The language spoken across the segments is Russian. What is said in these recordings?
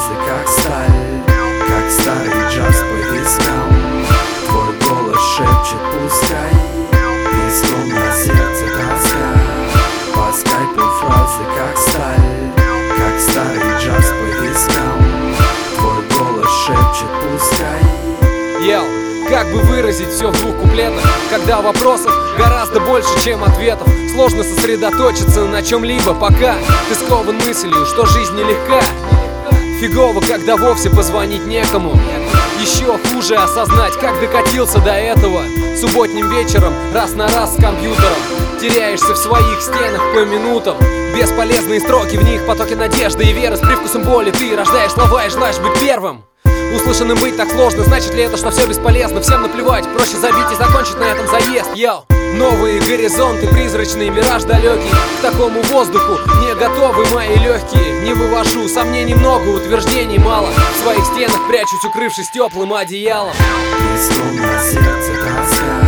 фразы, как сталь, как старый джаз по вискам. Твой голос шепчет, пускай песком на сердце тоска. По скайпу фразы, как сталь, как старый джаз по вискам. Твой голос шепчет, пускай. Йоу, как бы выразить все в двух куплетах, когда вопросов гораздо больше, чем ответов. Сложно сосредоточиться на чем-либо, пока ты скован мыслью, что жизнь нелегка. Фигово, когда вовсе позвонить некому. Еще хуже осознать, как докатился до этого. Субботним вечером, раз на раз с компьютером. Теряешься в своих стенах по минутам. Бесполезные строки, в них потоки надежды и веры. С привкусом боли ты рождаешь слова и желаешь быть первым. Услышанным быть так сложно, значит ли это, что все бесполезно? Всем наплевать, проще забить и закончить на этом заезд. Йоу, новые горизонты, призрачный мираж далекий. К такому воздуху не готовы мои легкие. Не вывожу, сомнений много, утверждений мало. В своих стенах прячусь, укрывшись теплым одеялом. Песком на сердце тоска.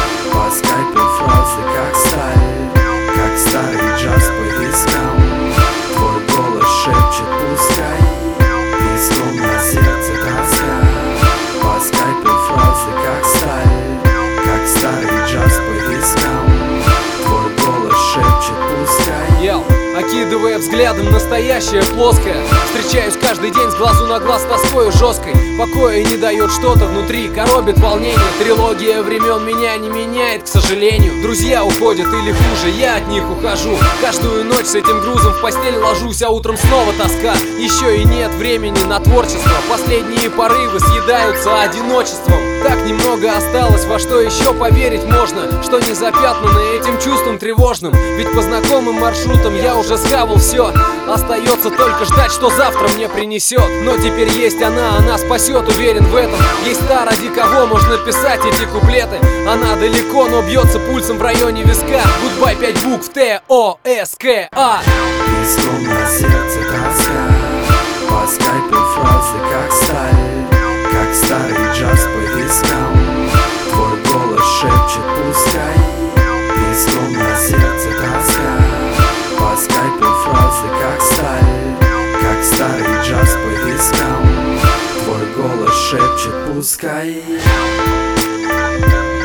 По скайпу фразы, как сталь, как старый джаз по вискам. Твой голос шепчет, пускай песком на сердце тоска. По скайпу фразы, как сталь, как старый джаз по вискам. Твой голос шепчет, пускай. Йоу, окидывая взглядом настоящее плоское, встречаюсь каждый день с глазу на глаз с тоскою жесткой. Покоя не дает что-то внутри, коробит волнение. Трилогия времен меня не меняет, к сожалению. Друзья уходят или хуже, я от них ухожу. Каждую ночь с этим грузом в постель ложусь, а утром снова тоска. Еще и нет времени на творчество. Последние порывы съедаются одиночеством. Так немного осталось, во что еще поверить можно, что не запятнано этим чувством тревожным. Ведь по знакомым маршрутам я уже схавал все. Остается только ждать, что завтра мне принесет. Но теперь есть она спасет, уверен в этом. Есть та, ради кого можно писать эти куплеты. Она далеко, но бьется пульсом в районе виска. Гудбай 5 букв Т-О-С-К-А. Песком на сердце тоска. По скайпу фразы, как сталь, как старый джаз по вискам. Твой голос шепчет, пускай песком на сердце тоска. По скайпу фразы, как сталь, как старый джаз по вискам. Твой голос шепчет, пускай.